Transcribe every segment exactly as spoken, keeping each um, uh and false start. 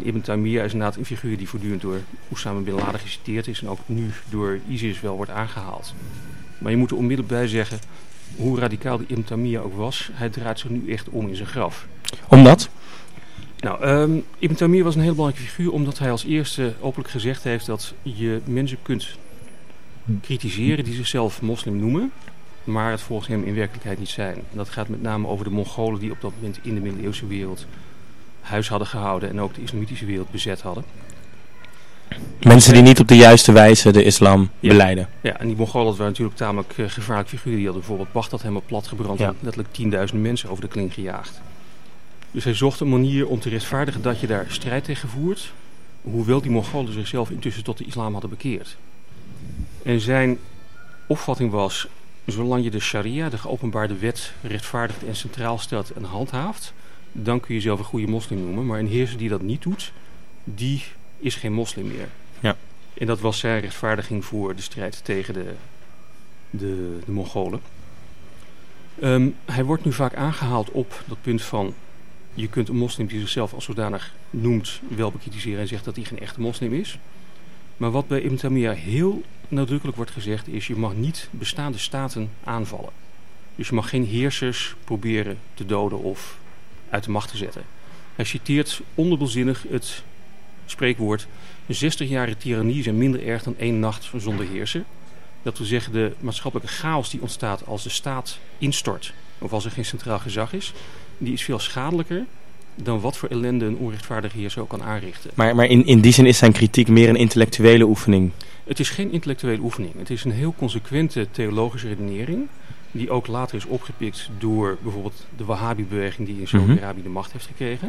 Ibn Taymiyyah is inderdaad een figuur die voortdurend door Osama bin Laden geciteerd is en ook nu door ISIS wel wordt aangehaald. Maar je moet er onmiddellijk bij zeggen, hoe radicaal die Ibn Taymiyyah ook was, hij draait zich nu echt om in zijn graf. Omdat? Nou, um, Ibn Taymiyyah was een heel belangrijke figuur omdat hij als eerste openlijk gezegd heeft dat je mensen kunt kritiseren die zichzelf moslim noemen, maar het volgens hem in werkelijkheid niet zijn. En dat gaat met name over de Mongolen die op dat moment in de middeleeuwse wereld huis hadden gehouden en ook de islamitische wereld bezet hadden. Mensen die niet op de juiste wijze de islam ja. belijden. Ja, en die Mongolen waren natuurlijk tamelijk uh, gevaarlijke figuren. Die hadden bijvoorbeeld Bagdad helemaal platgebrand ja. en letterlijk tienduizenden mensen over de kling gejaagd. Dus hij zocht een manier om te rechtvaardigen dat je daar strijd tegen voert, hoewel die Mongolen zichzelf intussen tot de islam hadden bekeerd. En zijn opvatting was, zolang je de sharia, de geopenbaarde wet, rechtvaardigt en centraal stelt en handhaaft, dan kun je jezelf een goede moslim noemen. Maar een heerser die dat niet doet, die is geen moslim meer. Ja. En dat was zijn rechtvaardiging voor de strijd tegen de, de, de Mongolen. Um, hij wordt nu vaak aangehaald op dat punt van, je kunt een moslim die zichzelf als zodanig noemt wel bekritiseren en zegt dat hij geen echte moslim is. Maar wat bij Ibn Taymiyyah heel nadrukkelijk wordt gezegd is, je mag niet bestaande staten aanvallen. Dus je mag geen heersers proberen te doden of uit de macht te zetten. Hij citeert ondubbelzinnig het spreekwoord, een zestigjarige tirannie is minder erg dan één nacht zonder heerser. Dat wil zeggen, de maatschappelijke chaos die ontstaat als de staat instort, of als er geen centraal gezag is, die is veel schadelijker dan wat voor ellende een onrechtvaardige heerser ook kan aanrichten. Maar, maar in, in die zin is zijn kritiek meer een intellectuele oefening? Het is geen intellectuele oefening. Het is een heel consequente theologische redenering, die ook later is opgepikt door bijvoorbeeld de Wahhabi-beweging die in Saudi-Arabië mm-hmm. de macht heeft gekregen.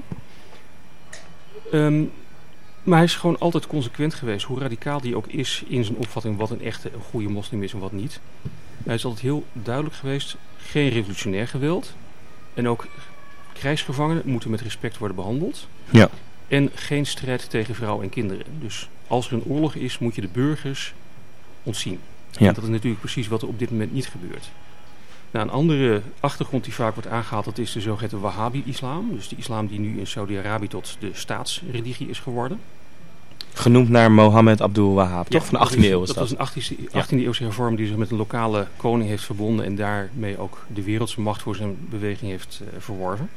Um, maar hij is gewoon altijd consequent geweest, hoe radicaal die ook is in zijn opvatting wat een echte, een goede moslim is en wat niet. Hij is altijd heel duidelijk geweest, geen revolutionair geweld. En ook krijgsgevangenen moeten met respect worden behandeld. Ja. En geen strijd tegen vrouwen en kinderen. Dus als er een oorlog is, moet je de burgers ontzien. Ja. En dat is natuurlijk precies wat er op dit moment niet gebeurt. Nou, een andere achtergrond die vaak wordt aangehaald, dat is de zogeheten Wahhabi-islam. Dus de islam die nu in Saudi-Arabië tot de staatsreligie is geworden. Genoemd naar Mohammed Abdul Wahhab, ja, toch? Van de achttiende eeuw is dat. dat. Dat was een achttiende eeuwse hervorm die zich met een lokale koning heeft verbonden en daarmee ook de wereldse macht voor zijn beweging heeft uh, verworven.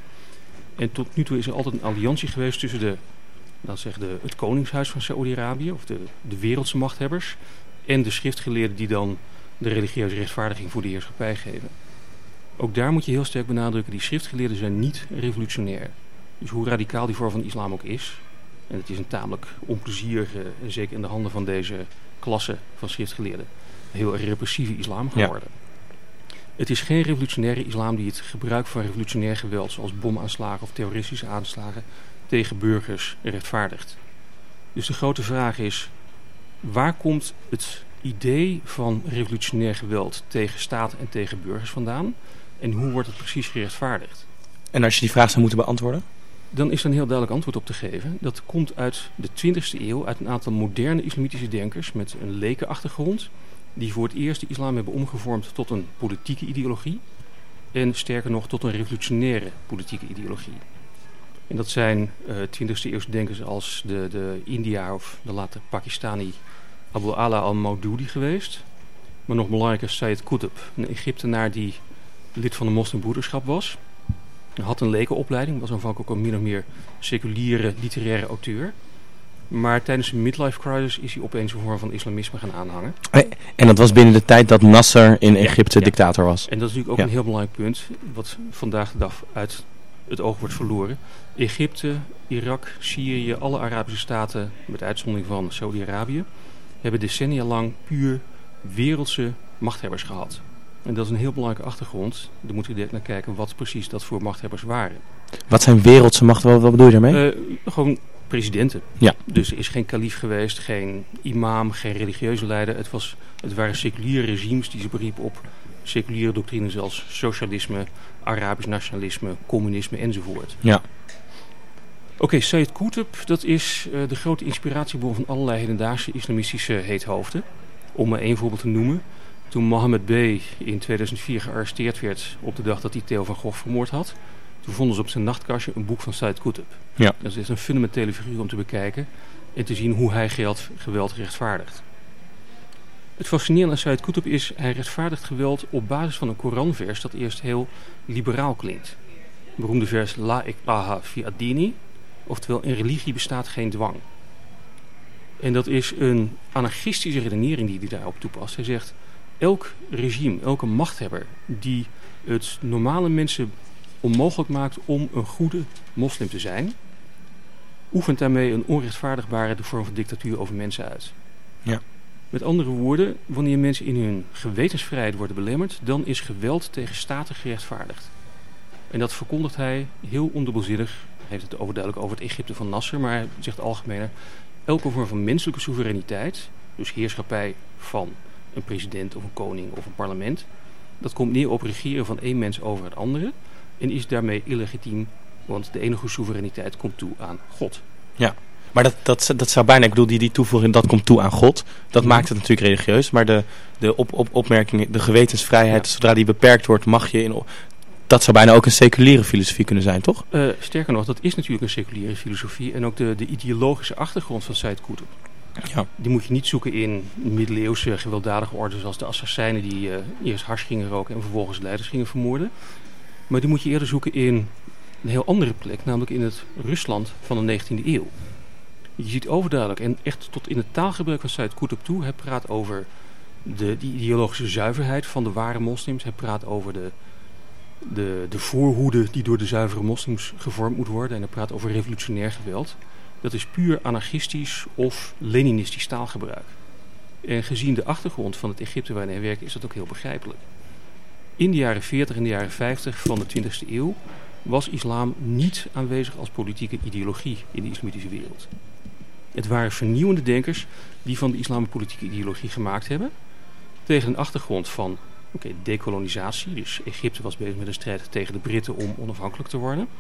En tot nu toe is er altijd een alliantie geweest tussen de, laten we zeggen, de, het koningshuis van Saudi-Arabië, of de, de wereldse machthebbers, en de schriftgeleerden die dan de religieuze rechtvaardiging voor de heerschappij geven. Ook daar moet je heel sterk benadrukken, die schriftgeleerden zijn niet revolutionair. Dus hoe radicaal die vorm van islam ook is, en het is een tamelijk onplezierige, en zeker in de handen van deze klasse van schriftgeleerden, heel repressieve islam geworden. Ja. Het is geen revolutionaire islam die het gebruik van revolutionair geweld, zoals bomaanslagen of terroristische aanslagen, tegen burgers rechtvaardigt. Dus de grote vraag is, waar komt het idee van revolutionair geweld tegen staat en tegen burgers vandaan? En hoe wordt het precies gerechtvaardigd? En als je die vraag zou moeten beantwoorden? Dan is er een heel duidelijk antwoord op te geven. Dat komt uit de twintigste eeuw, uit een aantal moderne islamitische denkers met een lekenachtergrond, die voor het eerst de islam hebben omgevormd tot een politieke ideologie en sterker nog tot een revolutionaire politieke ideologie. En dat zijn uh, twintigste eeuwse denkers als de, de India of de later Pakistani Abu Ala al-Maududi geweest. Maar nog belangrijker Sayyid Qutb, een Egyptenaar die lid van de moslimbroederschap was. Hij had een lekenopleiding, was aanvankelijk ook min of meer seculiere literaire auteur. Maar tijdens een midlife crisis is hij opeens een vorm van islamisme gaan aanhangen. En dat was binnen de tijd dat Nasser in Egypte ja, ja. dictator was. En dat is natuurlijk ook ja. een heel belangrijk punt, wat vandaag de dag uit het oog wordt verloren. Egypte, Irak, Syrië, alle Arabische staten, met uitzondering van Saudi-Arabië, hebben decennia lang puur wereldse machthebbers gehad. En dat is een heel belangrijke achtergrond. Daar moeten we direct naar kijken wat precies dat voor machthebbers waren. Wat zijn wereldse machten? Wat, wat bedoel je daarmee? Uh, gewoon presidenten. Ja. Dus er is geen kalief geweest, geen imam, geen religieuze leider. Het, was, het waren seculiere regimes die zich beriepen op seculiere doctrines zoals socialisme, Arabisch nationalisme, communisme enzovoort. Ja. Oké, okay, Sayyid Qutb, dat is uh, de grote inspiratiebron van allerlei hedendaagse islamistische heethoofden. Om maar één voorbeeld te noemen. Toen Mohammed B. in tweeduizend vier gearresteerd werd op de dag dat hij Theo van Gogh vermoord had, Toen vonden ze op zijn nachtkastje een boek van Said Qutb. Ja. Dat is een fundamentele figuur om te bekijken en te zien hoe hij geweld, geweld rechtvaardigt. Het fascinerende aan Said Qutb is, hij rechtvaardigt geweld op basis van een Koranvers dat eerst heel liberaal klinkt. Het beroemde vers La ikraha fi ad-dini, oftewel in religie bestaat geen dwang. En dat is een anarchistische redenering die hij daarop toepast. Hij zegt, elk regime, elke machthebber die het normale mensen onmogelijk maakt om een goede moslim te zijn, oefent daarmee een onrechtvaardigbare vorm van dictatuur over mensen uit. Ja. Met andere woorden, wanneer mensen in hun gewetensvrijheid worden belemmerd, dan is geweld tegen staten gerechtvaardigd. En dat verkondigt hij heel ondubbelzinnig. Hij heeft het overduidelijk over het Egypte van Nasser, maar hij zegt algemener, elke vorm van menselijke soevereiniteit, dus heerschappij van een president of een koning of een parlement, dat komt neer op regeren van één mens over het andere en is daarmee illegitiem, want de enige soevereiniteit komt toe aan God. Ja, maar dat, dat, dat zou bijna, ik bedoel, die, die toevoeging, dat komt toe aan God. Dat Ja. maakt het natuurlijk religieus, maar de, de op, op, opmerking, de gewetensvrijheid, Ja. zodra die beperkt wordt, mag je in... Dat zou bijna ook een seculiere filosofie kunnen zijn, toch? Uh, sterker nog, dat is natuurlijk een seculiere filosofie en ook de, de ideologische achtergrond van Said Qutb. Ja. Die moet je niet zoeken in middeleeuwse gewelddadige orden zoals de Assassijnen die uh, eerst hars gingen roken en vervolgens leiders gingen vermoorden. Maar die moet je eerder zoeken in een heel andere plek, namelijk in het Rusland van de negentiende eeuw. Je ziet overduidelijk en echt tot in het taalgebruik van Said Qutb toe. Hij praat over de, die ideologische zuiverheid van de ware moslims. Hij praat over de, de, de voorhoede die door de zuivere moslims gevormd moet worden. En hij praat over revolutionair geweld. Dat is puur anarchistisch of leninistisch taalgebruik. En gezien de achtergrond van het Egypte waarin hij werkt is dat ook heel begrijpelijk. In de jaren veertig en de jaren vijftig van de twintigste eeuw was islam niet aanwezig als politieke ideologie in de islamitische wereld. Het waren vernieuwende denkers die van de islam een politieke ideologie gemaakt hebben. Tegen een achtergrond van okay, dekolonisatie. Dus Egypte was bezig met een strijd tegen de Britten om onafhankelijk te worden.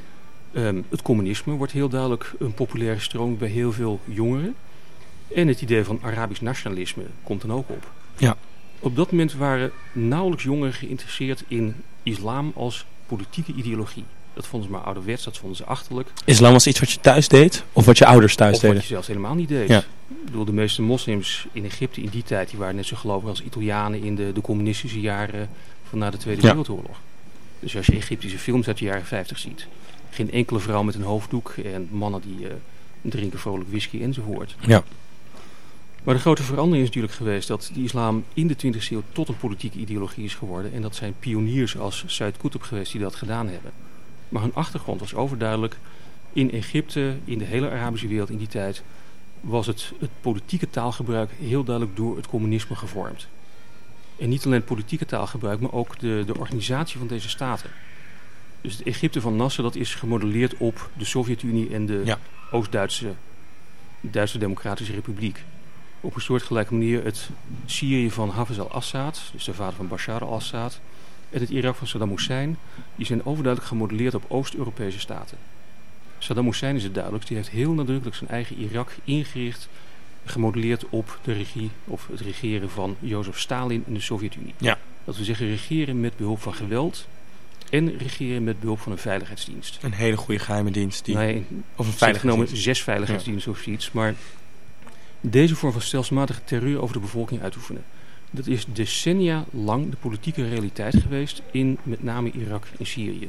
Um, het communisme wordt heel duidelijk een populaire stroom bij heel veel jongeren. En het idee van Arabisch nationalisme komt dan ook op. Ja. Op dat moment waren nauwelijks jongeren geïnteresseerd in islam als politieke ideologie. Dat vonden ze maar ouderwets, dat vonden ze achterlijk. Islam was iets wat je thuis deed? Of wat je ouders thuis of deden? wat je zelfs helemaal niet deed. Ja. Ik bedoel, de meeste moslims in Egypte in die tijd die waren net zo gelovig als Italianen in de, de communistische jaren van na de Tweede Ja. Wereldoorlog. Dus als je Egyptische films uit de jaren vijftig ziet, geen enkele vrouw met een hoofddoek en mannen die uh, drinken vrolijk whisky enzovoort. Ja. Maar de grote verandering is natuurlijk geweest dat de islam in de twintigste eeuw tot een politieke ideologie is geworden. En dat zijn pioniers als Said Qutb geweest die dat gedaan hebben. Maar hun achtergrond was overduidelijk. In Egypte, in de hele Arabische wereld in die tijd, was het, het politieke taalgebruik heel duidelijk door het communisme gevormd. En niet alleen het politieke taalgebruik, maar ook de, de organisatie van deze staten. Dus het Egypte van Nasser, dat is gemodelleerd op de Sovjet-Unie en de Ja. Oost-Duitse Duitse Democratische Republiek. Op een soortgelijke manier het Syrië van Hafez al-Assad, dus de vader van Bashar al-Assad, en het Irak van Saddam Hussein, die zijn overduidelijk gemodelleerd op Oost-Europese staten. Saddam Hussein is het duidelijkst, die heeft heel nadrukkelijk zijn eigen Irak ingericht, gemodelleerd op de regie of het regeren van Jozef Stalin in de Sovjet-Unie. Ja. Dat we zeggen regeren met behulp van geweld en regeren met behulp van een veiligheidsdienst. Een hele goede geheime dienst. Die, Nee, of een genomen veiligheidsdienst. zes veiligheidsdiensten of zoiets, maar deze vorm van stelselmatige terreur over de bevolking uitoefenen. Dat is decennia lang de politieke realiteit geweest in met name Irak en Syrië.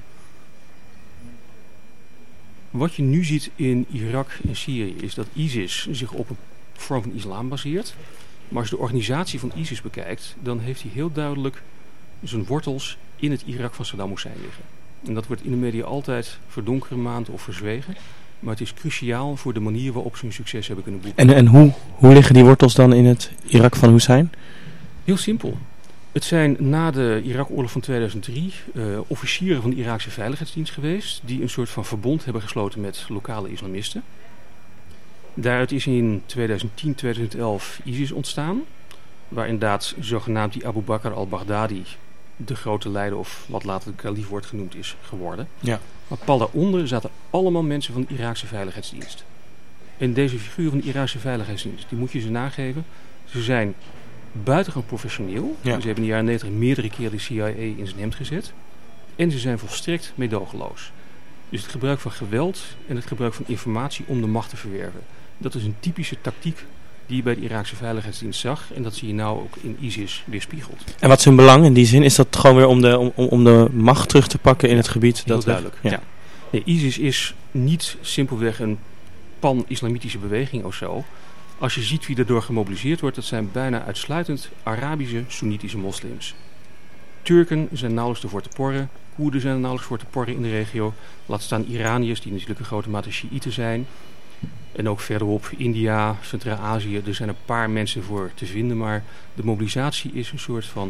Wat je nu ziet in Irak en Syrië is dat ISIS zich op een vorm van islam baseert. Maar als je de organisatie van ISIS bekijkt, dan heeft hij heel duidelijk zijn wortels in het Irak van Saddam Hussein liggen. En dat wordt in de media altijd verdonkere maand of verzwegen. Maar het is cruciaal voor de manier waarop ze hun succes hebben kunnen boeken. En, en hoe, hoe liggen die wortels dan in het Irak van Hussein? Heel simpel. Het zijn na de Irak-oorlog van tweeduizend drie uh, officieren van de Iraakse Veiligheidsdienst geweest die een soort van verbond hebben gesloten met lokale islamisten. Daaruit is in tweeduizend tien, tweeduizend elf ISIS ontstaan, waar inderdaad zogenaamd die Abu Bakr al-Baghdadi de grote leider of wat later de kalief wordt genoemd is geworden. Ja. Maar pal daaronder zaten allemaal mensen van de Iraakse Veiligheidsdienst. En deze figuren van de Iraakse Veiligheidsdienst, die moet je ze nageven. Ze zijn buitengewoon professioneel. Ja. Ze hebben in de jaren negentig meerdere keren de C I A in zijn hemd gezet. En ze zijn volstrekt meedogenloos. Dus het gebruik van geweld en het gebruik van informatie om de macht te verwerven. Dat is een typische tactiek die je bij de Iraakse Veiligheidsdienst zag. En dat zie je nou ook in ISIS weerspiegeld. En wat is hun belang in die zin? Is dat gewoon weer om de, om, om de macht terug te pakken in het gebied? Heel dat duidelijk, ja. ja. Nee, ISIS is niet simpelweg een pan-islamitische beweging of zo. Als je ziet wie erdoor gemobiliseerd wordt, dat zijn bijna uitsluitend Arabische, Soenitische moslims. Turken zijn nauwelijks ervoor te porren. Koerden zijn er nauwelijks voor te porren in de regio. Laat staan Iraniërs, die natuurlijk een grote mate Sjiïten zijn. En ook verderop India, Centraal-Azië. Er zijn een paar mensen voor te vinden, maar de mobilisatie is een soort van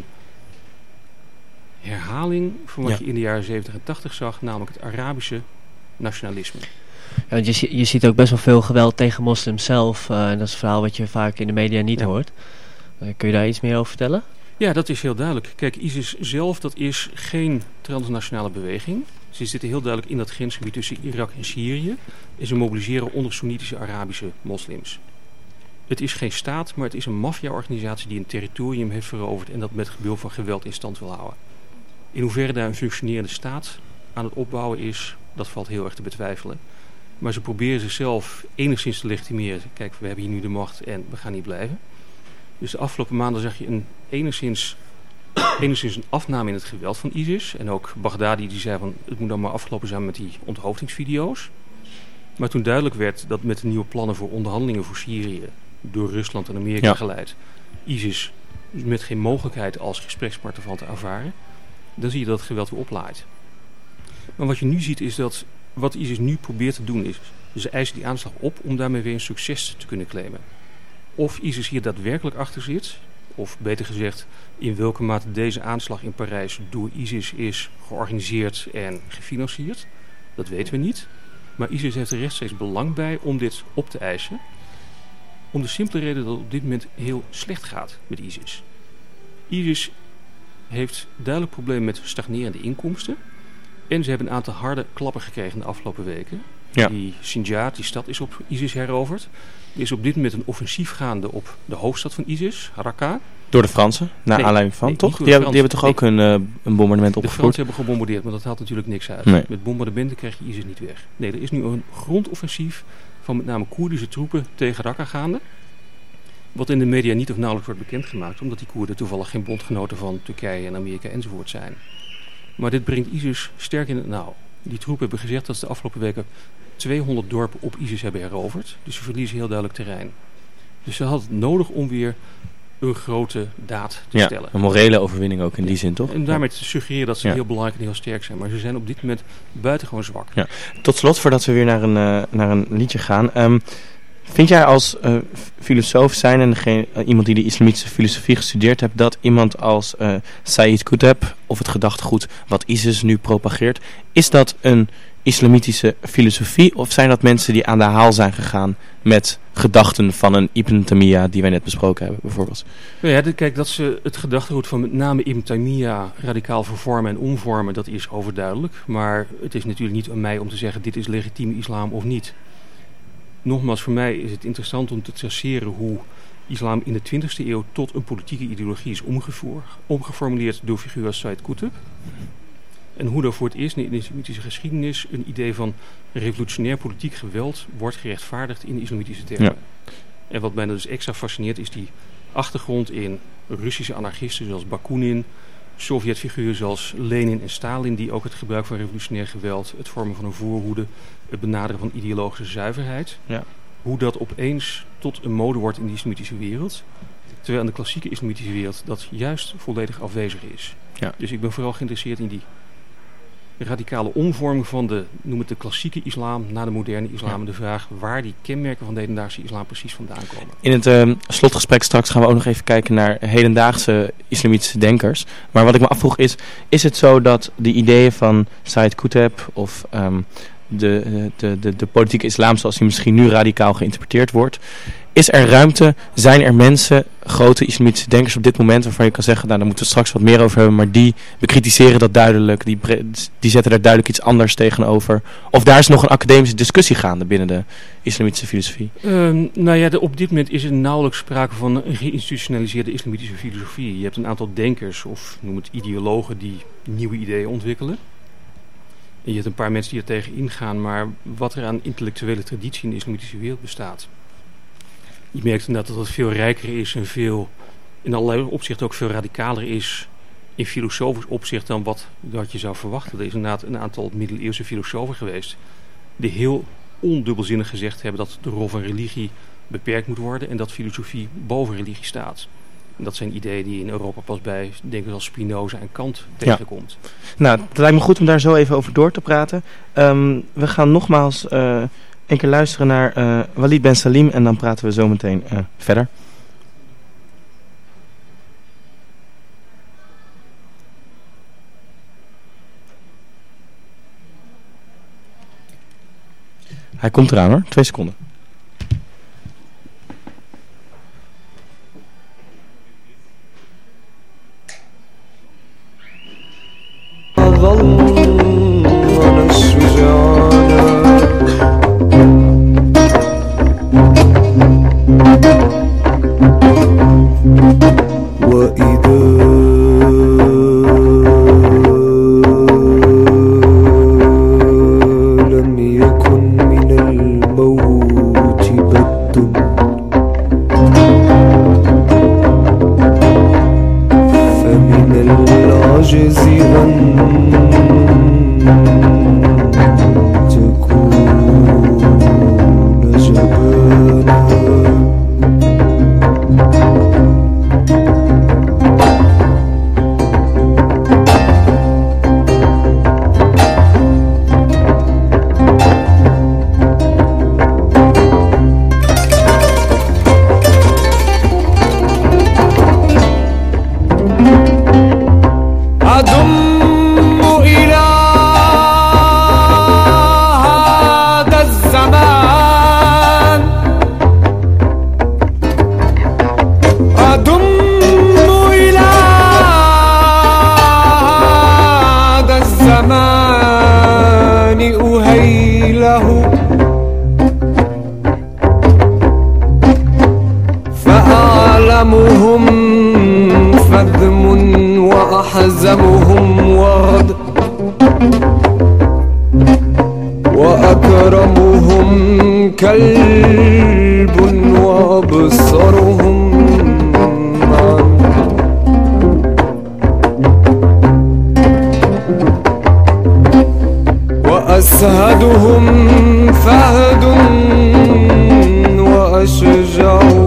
herhaling van wat ja. je in de jaren zeventig en tachtig zag, namelijk het Arabische nationalisme. Ja, want je, je ziet ook best wel veel geweld tegen moslims zelf. Uh, en dat is een verhaal wat je vaak in de media niet ja. hoort. Uh, kun je daar iets meer over vertellen? Ja, dat is heel duidelijk. Kijk, ISIS zelf, dat is geen transnationale beweging. Ze zitten heel duidelijk in dat grensgebied tussen Irak en Syrië. En ze mobiliseren onder Soenitische Arabische moslims. Het is geen staat, maar het is een maffia-organisatie die een territorium heeft veroverd en dat met behulp van geweld in stand wil houden. In hoeverre daar een functionerende staat aan het opbouwen is, dat valt heel erg te betwijfelen. Maar ze proberen zichzelf enigszins te legitimeren. Kijk, we hebben hier nu de macht en we gaan niet blijven. Dus de afgelopen maanden zag je een enigszins, enigszins een afname in het geweld van ISIS. En ook Baghdadi die zei van het moet dan maar afgelopen zijn met die onthoofdingsvideo's. Maar toen duidelijk werd dat met de nieuwe plannen voor onderhandelingen voor Syrië door Rusland en Amerika ja. geleid, ISIS met geen mogelijkheid als gesprekspartner van te ervaren, dan zie je dat het geweld weer oplaait. Maar wat je nu ziet is dat wat ISIS nu probeert te doen is, ze eisen die aanslag op om daarmee weer een succes te kunnen claimen. Of ISIS hier daadwerkelijk achter zit, of beter gezegd, in welke mate deze aanslag in Parijs door ISIS is georganiseerd en gefinancierd, dat weten we niet. Maar ISIS heeft er rechtstreeks belang bij om dit op te eisen. Om de simpele reden dat het op dit moment heel slecht gaat met ISIS. ISIS heeft duidelijk problemen met stagnerende inkomsten. En ze hebben een aantal harde klappen gekregen de afgelopen weken. Ja. Die Sinjar, die stad, is op ISIS heroverd. Er is op dit moment een offensief gaande op de hoofdstad van ISIS, Raqqa. Door de Fransen, naar nee, aanleiding van, nee, toch? Die hebben, die hebben toch nee. ook een, uh, een bombardement opgevoerd? De Fransen hebben gebombardeerd, maar dat haalt natuurlijk niks uit. Nee. Met bombardementen krijg je ISIS niet weg. Nee, er is nu een grondoffensief van met name Koerdische troepen tegen Raqqa gaande. Wat in de media niet of nauwelijks wordt bekendgemaakt, omdat die Koerden toevallig geen bondgenoten van Turkije en Amerika enzovoort zijn. Maar dit brengt ISIS sterk in het nauw. Die troepen hebben gezegd dat ze de afgelopen weken tweehonderd dorpen op ISIS hebben heroverd. Dus ze verliezen heel duidelijk terrein. Dus ze hadden het nodig om weer een grote daad te ja, stellen. Een morele overwinning ook in ja. die zin, toch? En daarmee te suggereren dat ze ja. heel belangrijk en heel sterk zijn. Maar ze zijn op dit moment buitengewoon zwak. Ja. Tot slot, voordat we weer naar een, uh, naar een liedje gaan. Um, vind jij als uh, filosoof zijn en degene, uh, iemand die de islamitische filosofie gestudeerd hebt, dat iemand als uh, Sayyid Qutb of het gedachtegoed wat ISIS nu propageert, is dat een islamitische filosofie of zijn dat mensen die aan de haal zijn gegaan met gedachten van een Ibn Taymiyyah die wij net besproken hebben bijvoorbeeld? Nou ja, de, kijk, dat ze het gedachtegoed van met name Ibn Taymiyyah radicaal vervormen en omvormen, dat is overduidelijk. Maar het is natuurlijk niet aan mij om te zeggen dit is legitieme islam of niet. Nogmaals, voor mij is het interessant om te traceren hoe islam in de twintigste eeuw tot een politieke ideologie is omgevoerd, omgeformuleerd door figuren als Sayyid Qutb. En hoe er voor het eerst in de islamitische geschiedenis een idee van revolutionair politiek geweld wordt gerechtvaardigd in de islamitische termen. Ja. En wat mij dus extra fascineert is die achtergrond in Russische anarchisten zoals Bakunin, Sovjetfiguren zoals Lenin en Stalin die ook het gebruik van revolutionair geweld, het vormen van een voorhoede, het benaderen van ideologische zuiverheid, ja. hoe dat opeens tot een mode wordt in de islamitische wereld. Terwijl in de klassieke islamitische wereld dat juist volledig afwezig is. Ja. Dus ik ben vooral geïnteresseerd in die radicale omvorming van de, noem het de klassieke islam naar de moderne islam. Ja. En de vraag waar die kenmerken van de hedendaagse islam precies vandaan komen. In het uh, slotgesprek straks gaan we ook nog even kijken naar hedendaagse islamitische denkers. Maar wat ik me afvroeg is, is het zo dat de ideeën van Sayyid Qutb of um, de, de, de, de politieke islam zoals die misschien nu radicaal geïnterpreteerd wordt, is er ruimte, zijn er mensen, grote islamitische denkers op dit moment waarvan je kan zeggen, nou daar moeten we straks wat meer over hebben, maar die bekritiseren dat duidelijk, die, die zetten daar duidelijk iets anders tegenover. Of daar is nog een academische discussie gaande binnen de islamitische filosofie? Um, nou ja, de, op dit moment is er nauwelijks sprake van een geïnstitutionaliseerde islamitische filosofie. Je hebt een aantal denkers, of noem het ideologen, die nieuwe ideeën ontwikkelen. En je hebt een paar mensen die er tegen ingaan, maar wat er aan intellectuele traditie in de islamitische wereld bestaat. Je merkt inderdaad dat het veel rijker is en veel, in allerlei opzichten ook veel radicaler is in filosofisch opzicht dan wat, wat je zou verwachten. Er is inderdaad een aantal middeleeuwse filosofen geweest die heel ondubbelzinnig gezegd hebben dat de rol van religie beperkt moet worden en dat filosofie boven religie staat. En dat zijn ideeën die in Europa pas bij denkers als Spinoza en Kant tegenkomt. Ja. Nou, het lijkt me goed om daar zo even over door te praten. Um, we gaan nogmaals uh, een keer luisteren naar uh, Walid Ben Salim en dan praten we zo meteen uh, verder. Hij komt eraan hoor, twee seconden. أسهدهم فهد وأشجع